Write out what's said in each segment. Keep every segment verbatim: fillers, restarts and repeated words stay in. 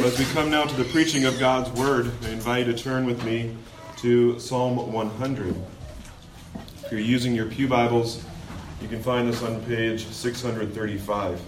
So as we come now to the preaching of God's Word, I invite you to turn with me to Psalm one hundred. If you're using your pew Bibles, you can find this on page six thirty-five.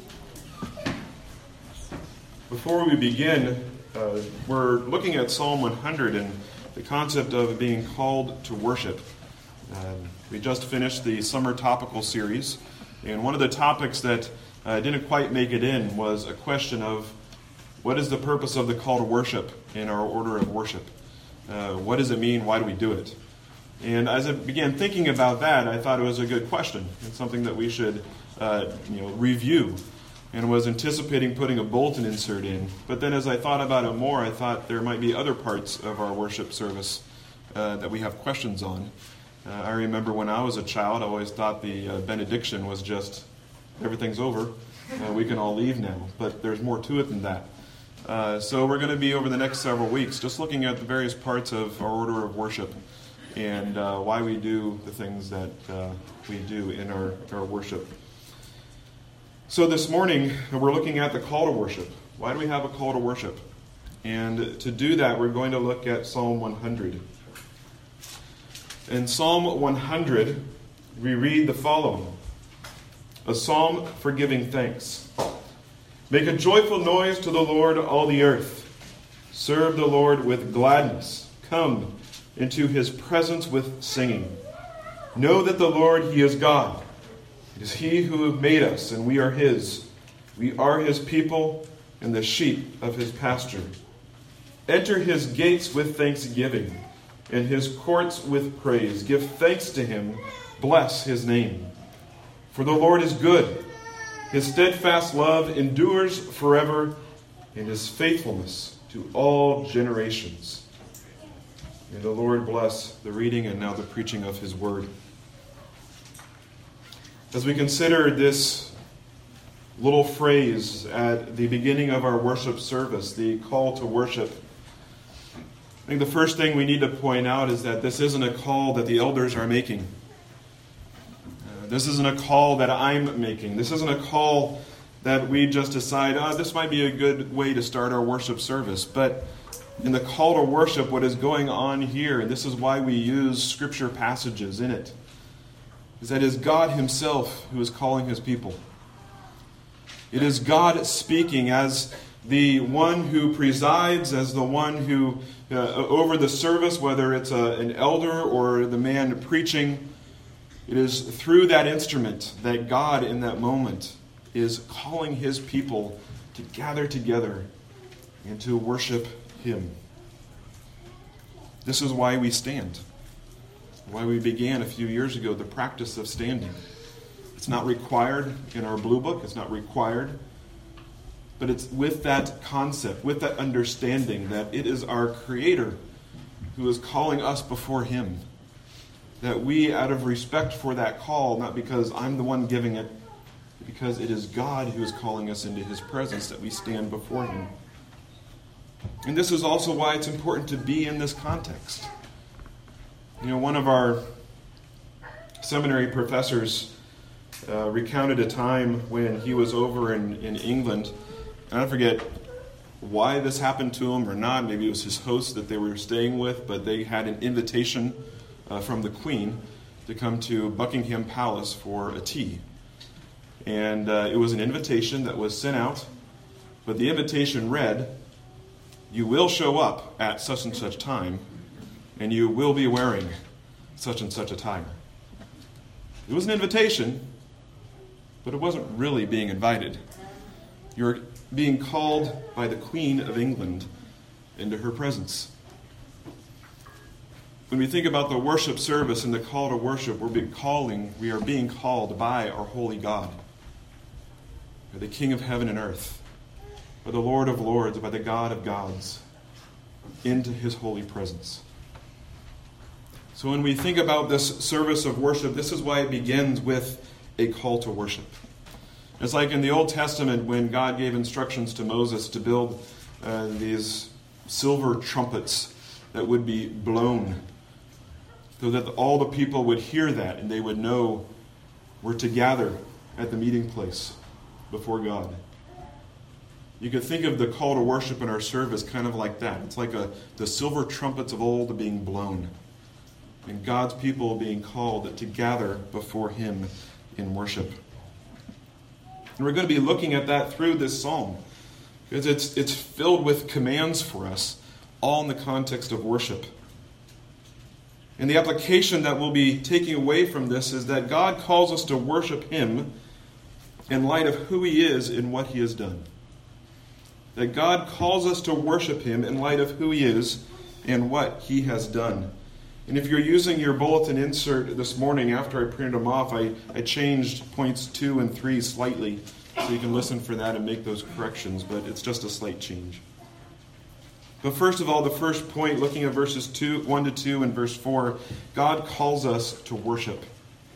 Before we begin, uh, we're looking at Psalm one hundred and the concept of being called to worship. Um, we just finished the summer topical series, and one of the topics that uh, didn't quite make it in was a question of what is the purpose of the call to worship in our order of worship? Uh, what does it mean? Why do we do it? And as I began thinking about that, I thought it was a good question. It's something that we should uh, you know, review, and was anticipating putting a bulletin insert in. But then as I thought about it more, I thought there might be other parts of our worship service uh, that we have questions on. Uh, I remember when I was a child, I always thought the uh, benediction was just, everything's over, uh, we can all leave now. But there's more to it than that. Uh, so we're going to be over the next several weeks just looking at the various parts of our order of worship and uh, why we do the things that uh, we do in our, our worship. So this morning we're looking at the call to worship. Why do we have a call to worship? And to do that, we're going to look at Psalm one hundred. In Psalm one hundred, we read the following: a psalm for giving thanks. Make a joyful noise to the Lord, all the earth. Serve the Lord with gladness. Come into his presence with singing. Know that the Lord, he is God. It is he who made us, and we are his. We are his people and the sheep of his pasture. Enter his gates with thanksgiving, and his courts with praise. Give thanks to him. Bless his name. For the Lord is good. His steadfast love endures forever, and his faithfulness to all generations. May the Lord bless the reading and now the preaching of his word. As we consider this little phrase at the beginning of our worship service, the call to worship, I think the first thing we need to point out is that this isn't a call that the elders are making. This isn't a call that I'm making. This isn't a call that we just decide, oh, this might be a good way to start our worship service. But in the call to worship, what is going on here, and this is why we use scripture passages in it, is that it is God himself who is calling his people. It is God speaking as the one who presides, as the one who, uh, over the service, whether it's a, an elder or the man preaching, it is through that instrument that God in that moment is calling his people to gather together and to worship him. This is why we stand. Why we began a few years ago the practice of standing. It's not required in our blue book. It's not required. But it's with that concept, with that understanding that it is our Creator who is calling us before him. That we, out of respect for that call, not because I'm the one giving it, but because it is God who is calling us into his presence, that we stand before him. And this is also why it's important to be in this context. You know, one of our seminary professors uh, recounted a time when he was over in, in England. And I forget why this happened to him or not. Maybe it was his host that they were staying with, but they had an invitation Uh, from the Queen to come to Buckingham Palace for a tea. And uh, it was an invitation that was sent out, but the invitation read, you will show up at such and such time, and you will be wearing such and such attire. It was an invitation, but it wasn't really being invited. You're being called by the Queen of England into her presence. When we think about the worship service and the call to worship, we're being calling, we are being called by our holy God, by the King of heaven and earth, by the Lord of lords, by the God of gods, into his holy presence. So when we think about this service of worship, this is why it begins with a call to worship. It's like in the Old Testament when God gave instructions to Moses to build uh, these silver trumpets that would be blown, so that all the people would hear that and they would know we're to gather at the meeting place before God. You could think of the call to worship in our service kind of like that. It's like a, the silver trumpets of old being blown, and God's people being called to gather before Him in worship. And we're going to be looking at that through this psalm, because it's it's filled with commands for us, all in the context of worship. And the application that we'll be taking away from this is that God calls us to worship Him in light of who He is and what He has done. That God calls us to worship Him in light of who He is and what He has done. And if you're using your bulletin insert this morning, after I printed them off, I, I changed points two and three slightly, so you can listen for that and make those corrections, but it's just a slight change. But first of all, the first point, looking at verses two, one to two and verse four, God calls us to worship.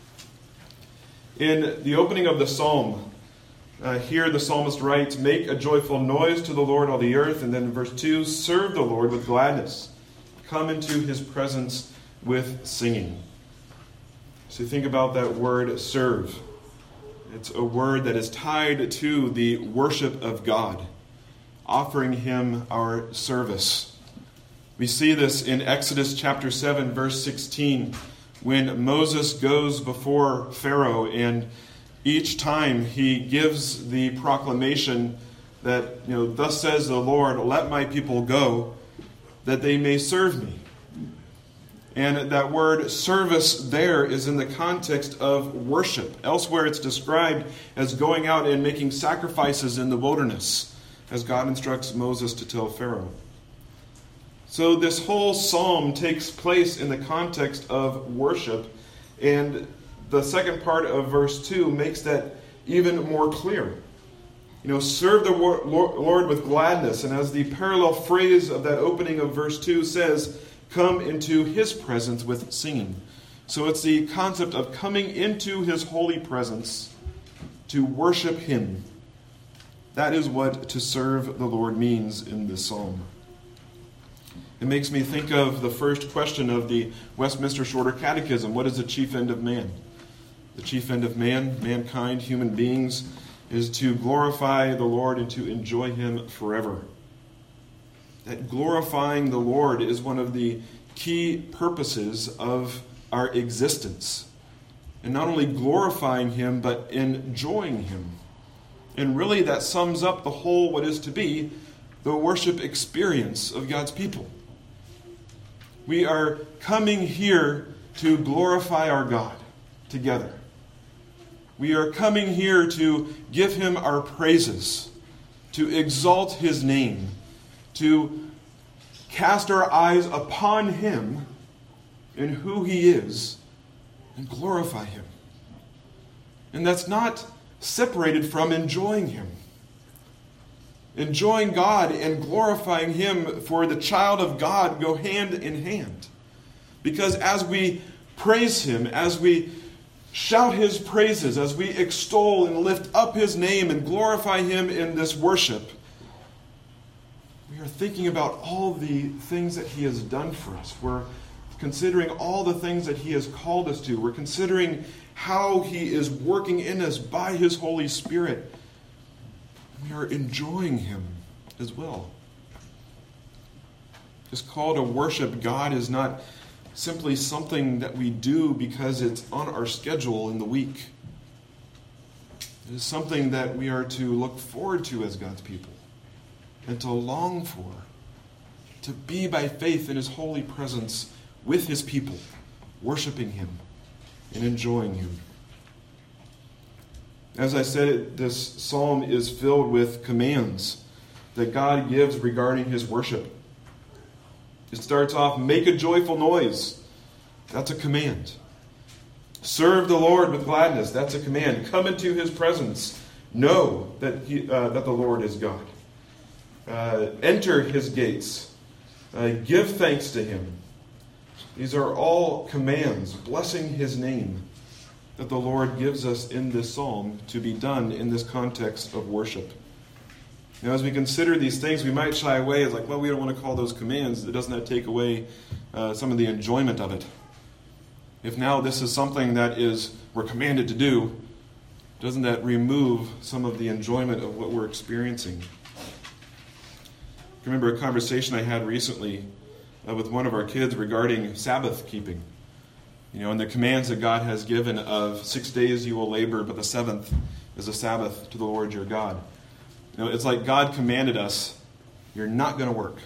In the opening of the psalm, uh, here the psalmist writes, "Make a joyful noise to the Lord, all the earth." And then in verse two, "Serve the Lord with gladness. Come into His presence with singing." So think about that word serve. It's a word that is tied to the worship of God, offering Him our service. We see this in Exodus chapter seven, verse sixteen, when Moses goes before Pharaoh, and each time he gives the proclamation that, you know, "Thus says the Lord, let my people go, that they may serve me." And that word service there is in the context of worship. Elsewhere it's described as going out and making sacrifices in the wilderness, as God instructs Moses to tell Pharaoh. So this whole psalm takes place in the context of worship, and the second part of verse two makes that even more clear. You know, serve the Lord with gladness, and as the parallel phrase of that opening of verse two says, come into His presence with singing. So it's the concept of coming into His holy presence to worship Him. That is what to serve the Lord means in this psalm. It makes me think of the first question of the Westminster Shorter Catechism. What is the chief end of man? The chief end of man, mankind, human beings, is to glorify the Lord and to enjoy Him forever. That glorifying the Lord is one of the key purposes of our existence. And not only glorifying Him, but enjoying Him. And really that sums up the whole what is to be the worship experience of God's people. We are coming here to glorify our God together. We are coming here to give Him our praises, to exalt His name, to cast our eyes upon Him and who He is, and glorify Him. And that's not separated from enjoying Him. Enjoying God and glorifying Him for the child of God go hand in hand. Because as we praise Him, as we shout His praises, as we extol and lift up His name and glorify Him in this worship, we are thinking about all the things that He has done for us. We're considering all the things that He has called us to. We're considering how He is working in us by His Holy Spirit. We are enjoying Him as well. This call to worship God is not simply something that we do because it's on our schedule in the week. It is something that we are to look forward to as God's people and to long for, to be by faith in His holy presence with His people, worshiping Him and enjoying Him. As I said, this psalm is filled with commands that God gives regarding His worship. It starts off, make a joyful noise. That's a command. Serve the Lord with gladness. That's a command. Come into His presence. Know that he, uh, that the Lord is God. Uh, enter His gates. Uh, give thanks to Him. These are all commands, blessing His name, that the Lord gives us in this psalm to be done in this context of worship. Now, as we consider these things, we might shy away as like, well, we don't want to call those commands. Doesn't that take away uh, some of the enjoyment of it? If now this is something that is we're commanded to do, doesn't that remove some of the enjoyment of what we're experiencing? I remember a conversation I had recently uh, with one of our kids regarding Sabbath keeping. You know, and the commands that God has given of six days you will labor, but the seventh is a Sabbath to the Lord your God. You know, it's like God commanded us, you're not going to work.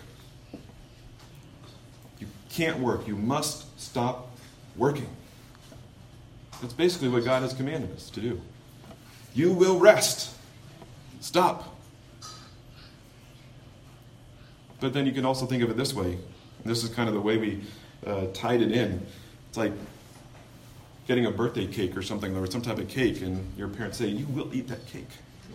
You can't work. You must stop working. That's basically what God has commanded us to do. You will rest. Stop. But then you can also think of it this way. This is kind of the way we uh, tied it in. It's like getting a birthday cake or something, or some type of cake, and your parents say, you will eat that cake.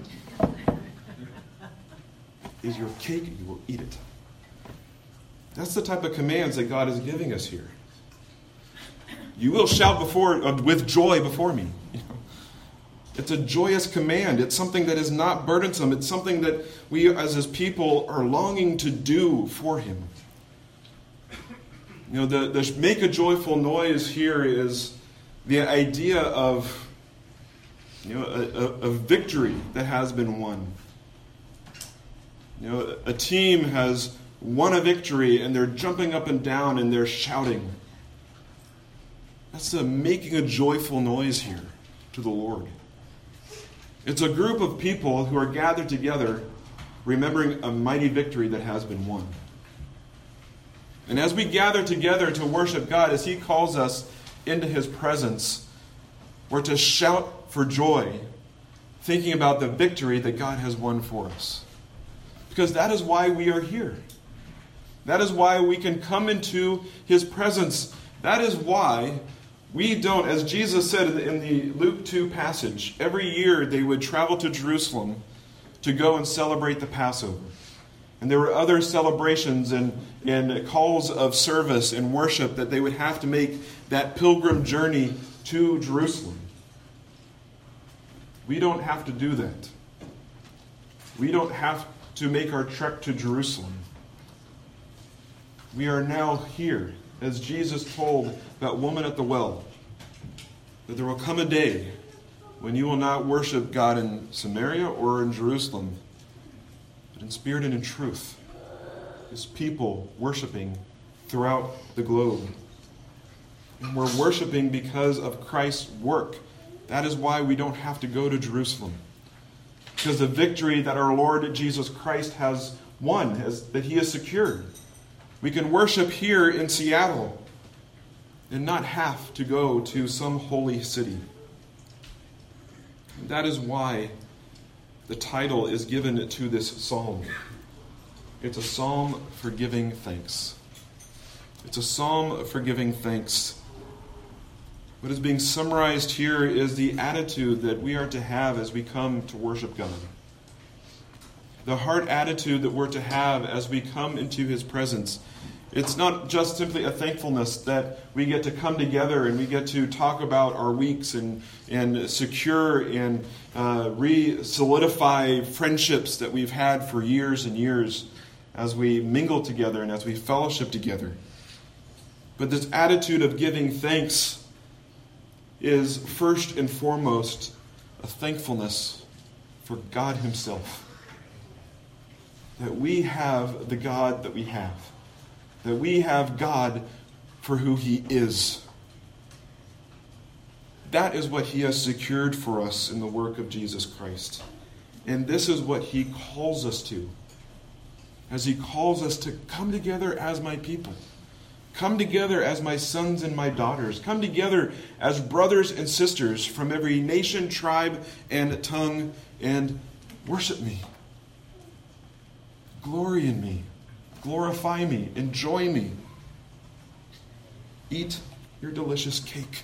Is your cake, you will eat it. That's the type of commands that God is giving us here. You will shout before uh, with joy before me. You know? It's a joyous command. It's something that is not burdensome. It's something that we as his people are longing to do for him. You know, the, the make a joyful noise here is the idea of, you know, a, a, a victory that has been won. You know, a team has won a victory and they're jumping up and down and they're shouting. That's the making a joyful noise here to the Lord. It's a group of people who are gathered together remembering a mighty victory that has been won. And as we gather together to worship God, as he calls us into his presence, we're to shout for joy, thinking about the victory that God has won for us. Because that is why we are here. That is why we can come into his presence. That is why we don't, as Jesus said in the Luke two passage, every year they would travel to Jerusalem to go and celebrate the Passover. And there were other celebrations and, and calls of service and worship that they would have to make that pilgrim journey to Jerusalem. We don't have to do that. We don't have to make our trek to Jerusalem. We are now here, as Jesus told that woman at the well, that there will come a day when you will not worship God in Samaria or in Jerusalem, but in spirit and in truth. His people worshiping throughout the globe. And we're worshiping because of Christ's work. That is why we don't have to go to Jerusalem. Because the victory that our Lord Jesus Christ has won, has, that he has secured. We can worship here in Seattle and not have to go to some holy city. And that is why the title is given to this psalm. It's a psalm for giving thanks. It's a psalm for giving thanks. What is being summarized here is the attitude that we are to have as we come to worship God. The heart attitude that we're to have as we come into his presence. It's not just simply a thankfulness that we get to come together and we get to talk about our weeks and, and secure and uh, re-solidify friendships that we've had for years and years as we mingle together and as we fellowship together. But this attitude of giving thanks is first and foremost a thankfulness for God himself. That we have the God that we have. That we have God for who he is. That is what he has secured for us in the work of Jesus Christ. And this is what he calls us to. As he calls us to come together as my people. Come together as my sons and my daughters. Come together as brothers and sisters from every nation, tribe, and tongue, and worship me. Glory in me. Glorify me. Enjoy me. Eat your delicious cake.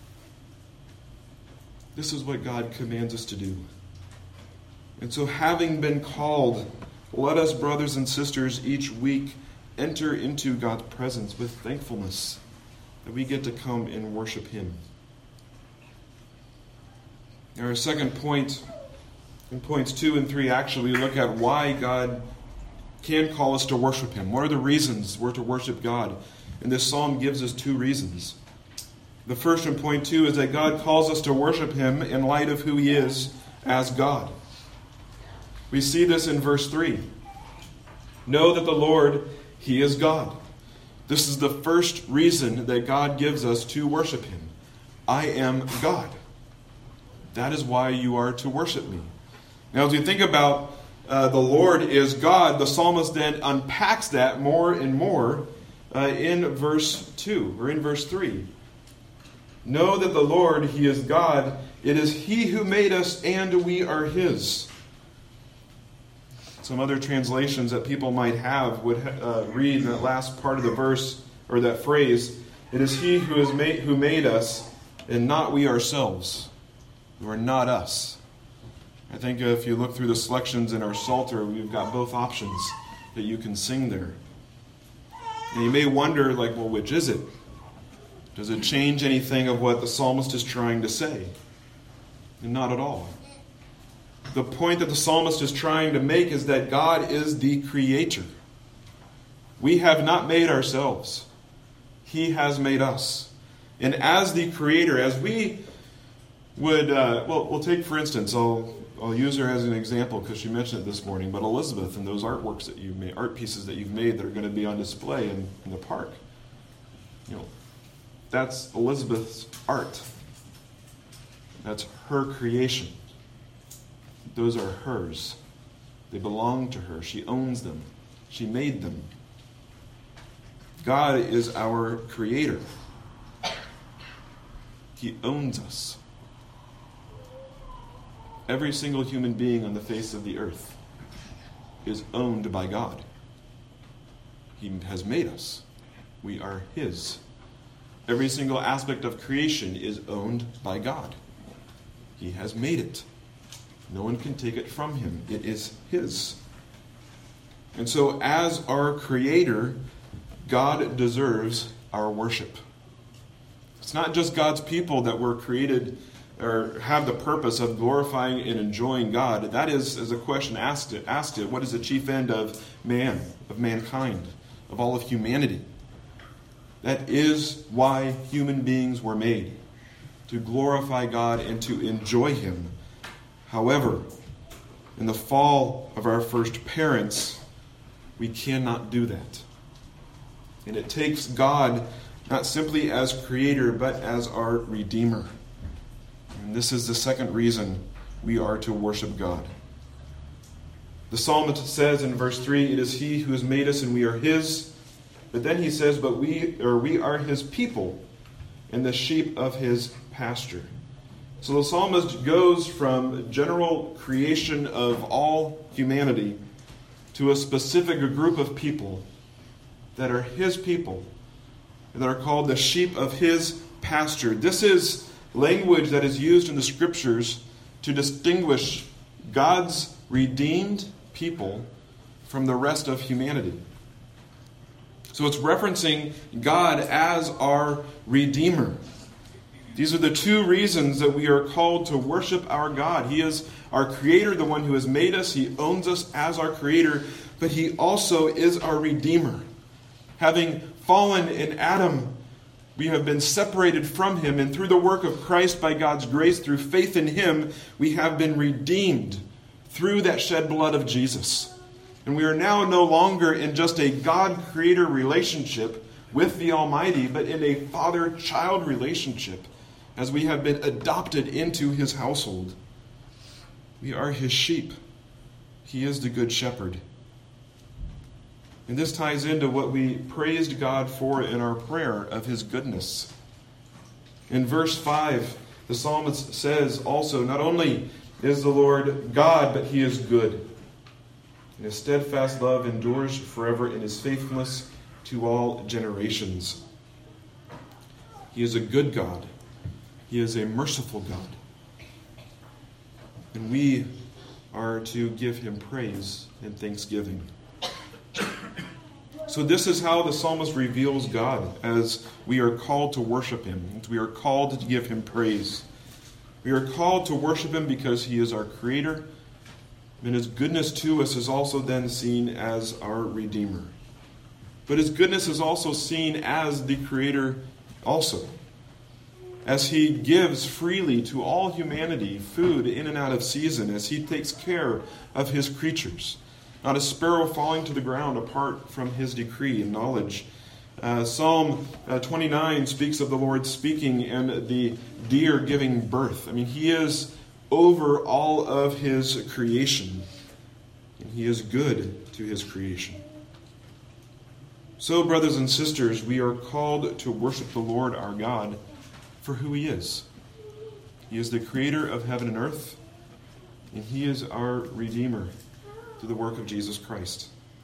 This is what God commands us to do. And so, having been called, let us, brothers and sisters, each week enter into God's presence with thankfulness that we get to come and worship him. Our second point, in points two and three, actually, we look at why God can call us to worship him. What are the reasons we're to worship God? And this psalm gives us two reasons. The first in point two is that God calls us to worship him in light of who he is as God. We see this in verse three. Know that the Lord, He is God. This is the first reason that God gives us to worship Him. I am God. That is why you are to worship me. Now, as you think about uh, the Lord is God, the psalmist then unpacks that more and more uh, in verse two, or in verse three. Know that the Lord, He is God. It is He who made us, and we are His. Some other translations that people might have would uh, read in that last part of the verse, or that phrase, it is He who has made who made us, and not we ourselves. You are not us. I think if you look through the selections in our Psalter, we've got both options that you can sing there. And you may wonder, like, well, which is it? Does it change anything of what the psalmist is trying to say? And not at all. The point that the psalmist is trying to make is that God is the creator. We have not made ourselves. He has made us. And as the creator, as we would, uh, well, we'll take, for instance, I'll, I'll use her as an example because she mentioned it this morning, but Elizabeth and those artworks that you've made, art pieces that you've made that are going to be on display in, in the park. You know, that's Elizabeth's art. That's her creation. Those are hers. They belong to her. She owns them. She made them. God is our creator. He owns us. Every single human being on the face of the earth is owned by God. He has made us. We are His. Every single aspect of creation is owned by God. He has made it. No one can take it from Him. It is His. And so as our Creator, God deserves our worship. It's not just God's people that were created or have the purpose of glorifying and enjoying God. That is, as a question asked it, asked it, what is the chief end of man, of mankind, of all of humanity? That is why human beings were made, to glorify God and to enjoy Him. However, in the fall of our first parents, we cannot do that. And it takes God not simply as creator, but as our Redeemer. And this is the second reason we are to worship God. The psalmist says in verse three, it is He who has made us and we are His. But then he says, but we, or we are His people and the sheep of His pasture. So the psalmist goes from general creation of all humanity to a specific group of people that are His people, that are called the sheep of His pasture. This is language that is used in the Scriptures to distinguish God's redeemed people from the rest of humanity. So it's referencing God as our Redeemer. These are the two reasons that we are called to worship our God. He is our Creator, the one who has made us. He owns us as our Creator, but He also is our Redeemer. Having fallen in Adam, we have been separated from Him, and through the work of Christ by God's grace, through faith in Him, we have been redeemed through that shed blood of Jesus. And we are now no longer in just a God-creator relationship with the Almighty, but in a father-child relationship, as we have been adopted into His household. We are His sheep. He is the good shepherd. And this ties into what we praised God for in our prayer of His goodness. In verse five, the psalmist says also, not only is the Lord God, but He is good. And His steadfast love endures forever, and His faithfulness to all generations. He is a good God. He is a merciful God. And we are to give Him praise and thanksgiving. So this is how the psalmist reveals God as we are called to worship Him. We are called to give Him praise. We are called to worship Him because He is our Creator. And His goodness to us is also then seen as our Redeemer. But His goodness is also seen as the Creator also. As He gives freely to all humanity food in and out of season, as He takes care of His creatures. not a sparrow falling to the ground apart from his decree and knowledge. Uh, Psalm uh, twenty-nine speaks of the Lord speaking and the deer giving birth. I mean, he is over all of his creation, and he is good to his creation. So, brothers and sisters, we are called to worship the Lord our God for who he is. He is the creator of heaven and earth, and he is our Redeemer through the work of Jesus Christ.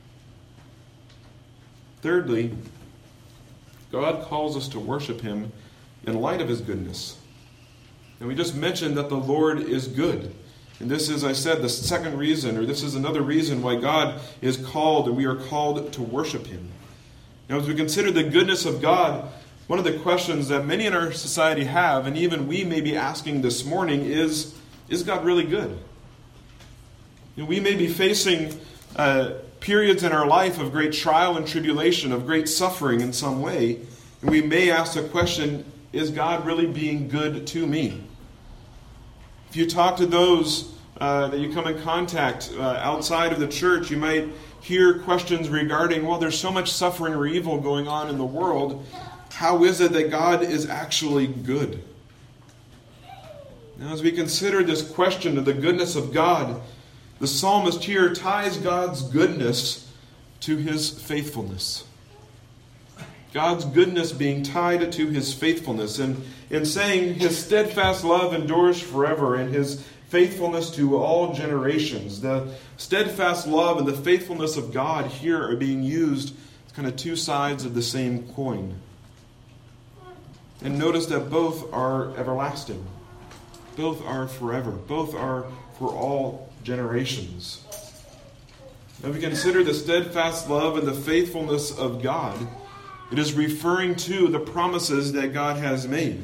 Thirdly, God calls us to worship him in light of his goodness. And we just mentioned that the Lord is good. And this is, I said, the second reason, or this is another reason why God is called and we are called to worship him. Now, as we consider the goodness of God, one of the questions that many in our society have, and even we may be asking this morning, is, is God really good? You know, we may be facing uh, periods in our life of great trial and tribulation, of great suffering in some way, and we may ask the question, is God really being good to me? If you talk to those uh, that you come in contact uh, outside of the church, you might hear questions regarding, well, there's so much suffering or evil going on in the world. How is it that God is actually good? Now, as we consider this question of the goodness of God, the psalmist here ties God's goodness to his faithfulness. God's goodness being tied to his faithfulness. And in saying his steadfast love endures forever and his faithfulness to all generations. The steadfast love and the faithfulness of God here are being used as kind of two sides of the same coin. And notice that both are everlasting. Both are forever. Both are for all generations. Now we consider the steadfast love and the faithfulness of God. It is referring to the promises that God has made.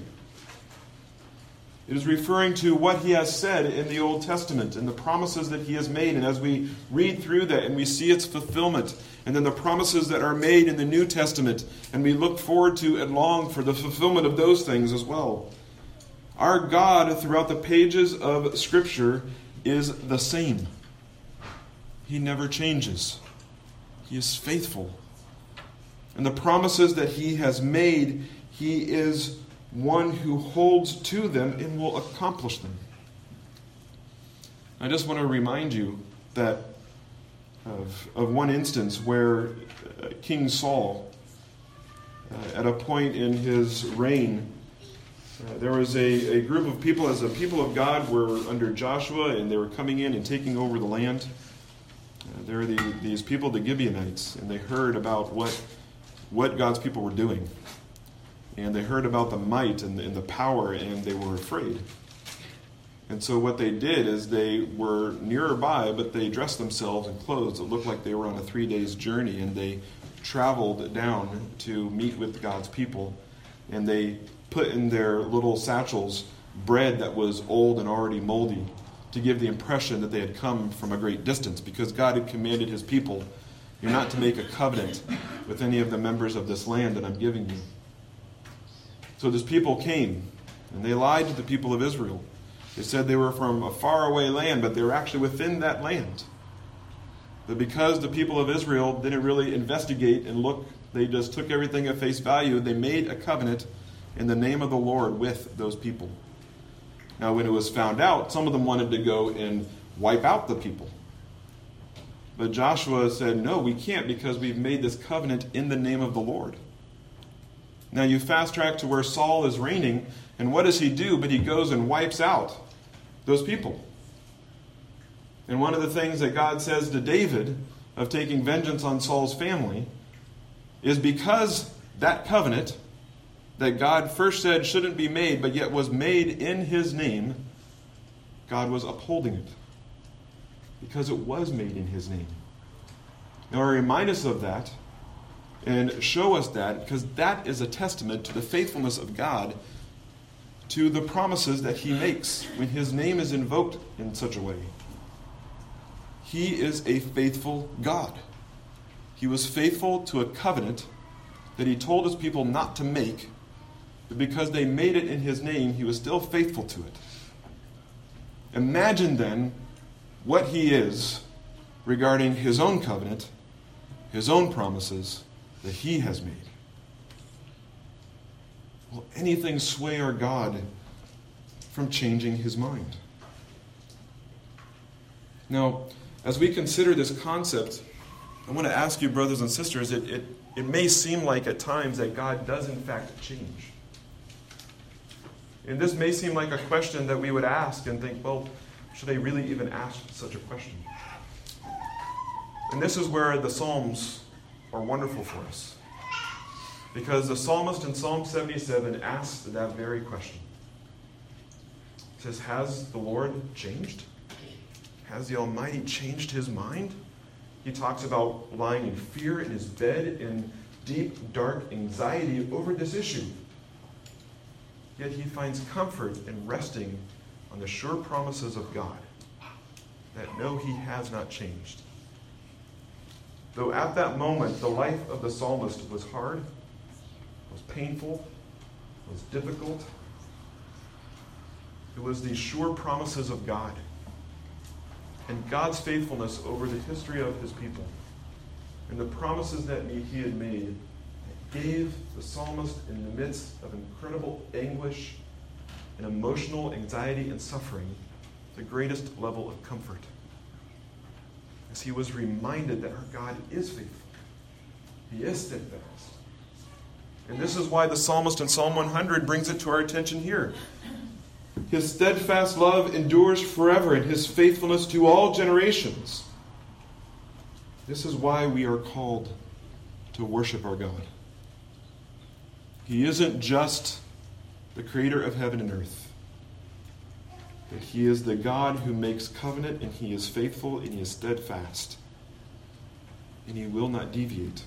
It is referring to what he has said in the Old Testament and the promises that he has made. And as we read through that and we see its fulfillment, and then the promises that are made in the New Testament, and we look forward to and long for the fulfillment of those things as well. Our God, throughout the pages of Scripture, is the same. He never changes. He is faithful. And the promises that he has made, he is one who holds to them and will accomplish them. I just want to remind you that of, of one instance where uh, King Saul, uh, at a point in his reign, uh, there was a, a group of people, as the people of God were under Joshua, and they were coming in and taking over the land. Uh, there were the, these people, the Gibeonites, and they heard about what what God's people were doing. And they heard about the might and the, and the power, and they were afraid. And so what they did is they were nearby, but they dressed themselves in clothes that looked like they were on a three days journey, and they traveled down to meet with God's people. And they put in their little satchels bread that was old and already moldy to give the impression that they had come from a great distance, because God had commanded his people, you're not to make a covenant with any of the members of this land that I'm giving you. So this people came, and they lied to the people of Israel. They said they were from a faraway land, but they were actually within that land. But because the people of Israel didn't really investigate and look, they just took everything at face value, they made a covenant in the name of the Lord with those people. Now, when it was found out, some of them wanted to go and wipe out the people. But Joshua said, no, we can't, because we've made this covenant in the name of the Lord. Now you fast track to where Saul is reigning, and what does he do? But he goes and wipes out those people. And one of the things that God says to David of taking vengeance on Saul's family is because that covenant that God first said shouldn't be made, but yet was made in his name, God was upholding it. Because it was made in his name. Now, remind us of that and show us that, because that is a testament to the faithfulness of God to the promises that he makes when his name is invoked in such a way. He is a faithful God. He was faithful to a covenant that he told his people not to make, but because they made it in his name, he was still faithful to it. Imagine then what he is regarding his own covenant, his own promises that he has made. Will anything sway our God from changing his mind? Now, as we consider this concept, I want to ask you, brothers and sisters, it, it, it may seem like at times that God does in fact change. And this may seem like a question that we would ask and think, well, should I really even ask such a question? And this is where the Psalms are wonderful for us. Because the psalmist in Psalm seventy-seven asks that very question. He says, has the Lord changed? Has the Almighty changed his mind? He talks about lying in fear in his bed in deep, dark anxiety over this issue. Yet he finds comfort in resting on the sure promises of God, that no, he has not changed. Though at that moment the life of the psalmist was hard, was painful, was difficult, it was these sure promises of God and God's faithfulness over the history of his people and the promises that he had made that gave the psalmist, in the midst of incredible anguish and emotional anxiety and suffering, the greatest level of comfort. As he was reminded that our God is faithful. He is steadfast. And this is why the psalmist in Psalm one hundred brings it to our attention here. His steadfast love endures forever, and his faithfulness to all generations. This is why we are called to worship our God. He isn't just the creator of heaven and earth, but he is the God who makes covenant, and he is faithful, and he is steadfast, and he will not deviate.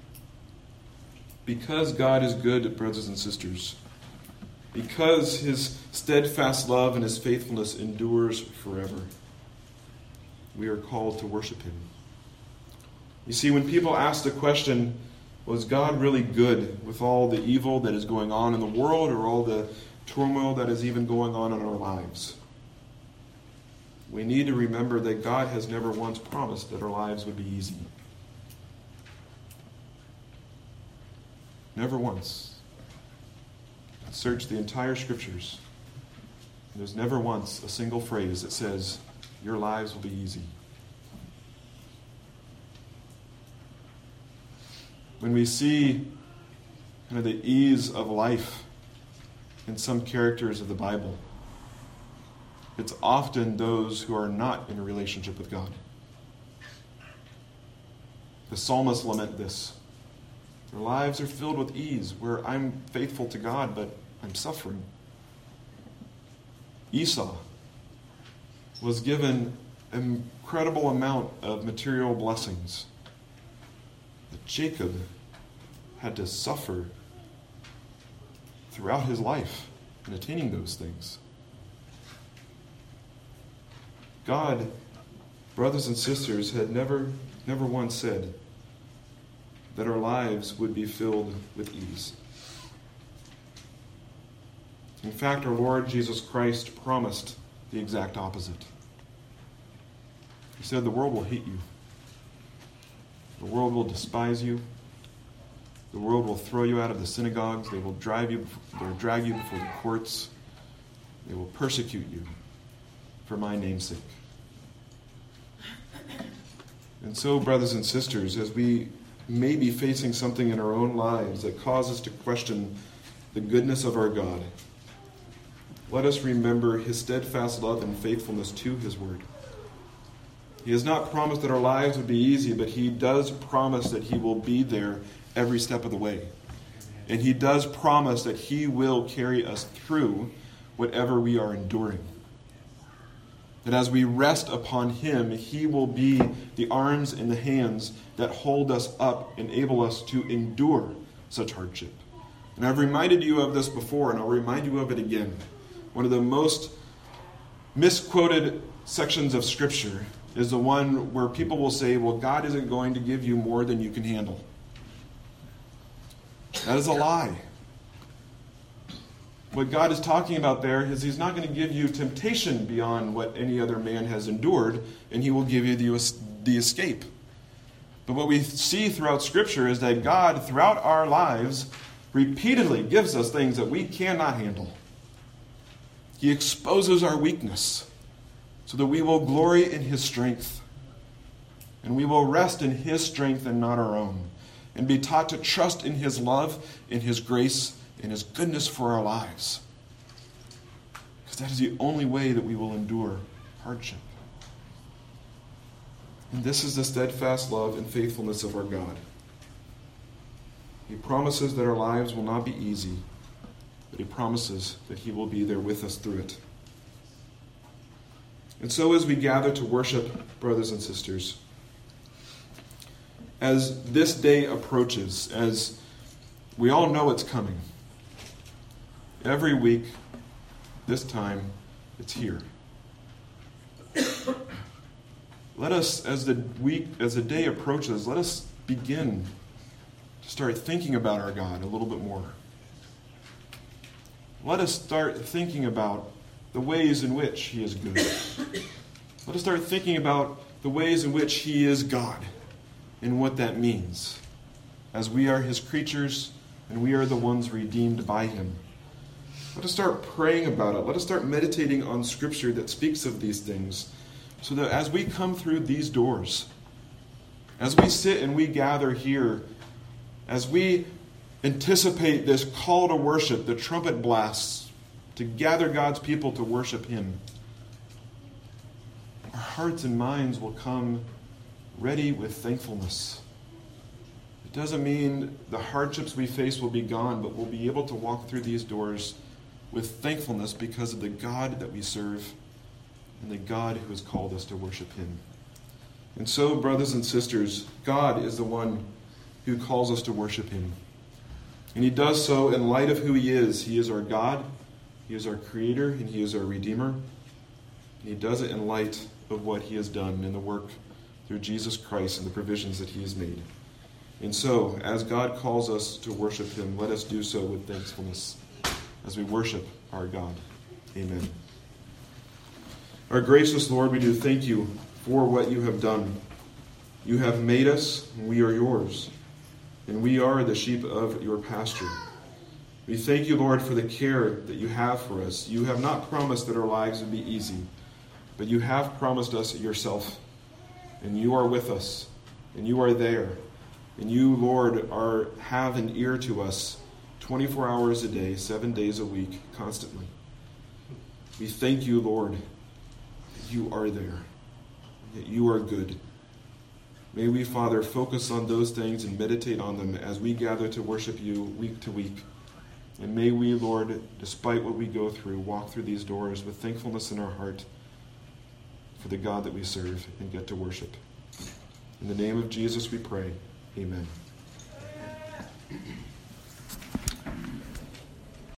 Because God is good, brothers and sisters, because his steadfast love and his faithfulness endures forever, we are called to worship him. You see, when people ask the question, was God really good with all the evil that is going on in the world or all the turmoil that is even going on in our lives? We need to remember that God has never once promised that our lives would be easy. Never once. Search the entire scriptures. There's never once a single phrase that says, your lives will be easy. When we see kind of the ease of life in some characters of the Bible, it's often those who are not in a relationship with God. The psalmists lament this. Their lives are filled with ease, where I'm faithful to God, but I'm suffering. Esau was given an incredible amount of material blessings. But Jacob had to suffer throughout his life in attaining those things. God, brothers and sisters, had never, never once said that our lives would be filled with ease. In fact, our Lord Jesus Christ promised the exact opposite. He said, the world will hate you. The world will despise you. The world will throw you out of the synagogues. They will drive you, they will drag you before the courts. They will persecute you for my name's sake. And so, brothers and sisters, as we may be facing something in our own lives that causes us to question the goodness of our God, let us remember his steadfast love and faithfulness to his word. He has not promised that our lives would be easy, but he does promise that he will be there every step of the way. And he does promise that he will carry us through whatever we are enduring. That as we rest upon him, he will be the arms and the hands that hold us up, enable us to endure such hardship. And I've reminded you of this before, and I'll remind you of it again. One of the most misquoted sections of Scripture is the one where people will say, well, God isn't going to give you more than you can handle. That is a lie. What God is talking about there is he's not going to give you temptation beyond what any other man has endured, and he will give you the, the escape. But what we see throughout Scripture is that God, throughout our lives, repeatedly gives us things that we cannot handle. He exposes our weakness so that we will glory in His strength. And we will rest in His strength and not our own. And be taught to trust in His love, in His grace, in His goodness for our lives. Because that is the only way that we will endure hardship. And this is the steadfast love and faithfulness of our God. He promises that our lives will not be easy, but He promises that He will be there with us through it. And so as we gather to worship, brothers and sisters, as this day approaches, as we all know it's coming, every week, this time, it's here. Let us, as the week, as the day approaches, let us begin to start thinking about our God a little bit more. Let us start thinking about the ways in which He is good. Let us start thinking about the ways in which He is God and what that means, as we are His creatures and we are the ones redeemed by Him. Let us start praying about it. Let us start meditating on Scripture that speaks of these things, so that as we come through these doors, as we sit and we gather here, as we anticipate this call to worship, the trumpet blasts, to gather God's people to worship Him, our hearts and minds will come ready with thankfulness. It doesn't mean the hardships we face will be gone, but we'll be able to walk through these doors with thankfulness because of the God that we serve and the God who has called us to worship Him. And so, brothers and sisters, God is the one who calls us to worship Him. And He does so in light of who He is. He is our God, He is our Creator, and He is our Redeemer. And He does it in light of what He has done in the work through Jesus Christ and the provisions that He has made. And so, as God calls us to worship Him, let us do so with thankfulness as we worship our God. Amen. Our gracious Lord, we do thank You for what You have done. You have made us, and we are Yours, and we are the sheep of Your pasture. We thank You, Lord, for the care that You have for us. You have not promised that our lives would be easy, but You have promised us Yourself, and You are with us, and You are there, and You, Lord, are have an ear to us twenty-four hours a day, seven days a week, constantly. We thank You, Lord, that You are there, that You are good. May we, Father, focus on those things and meditate on them as we gather to worship You week to week. And may we, Lord, despite what we go through, walk through these doors with thankfulness in our heart for the God that we serve and get to worship. In the name of Jesus we pray. Amen.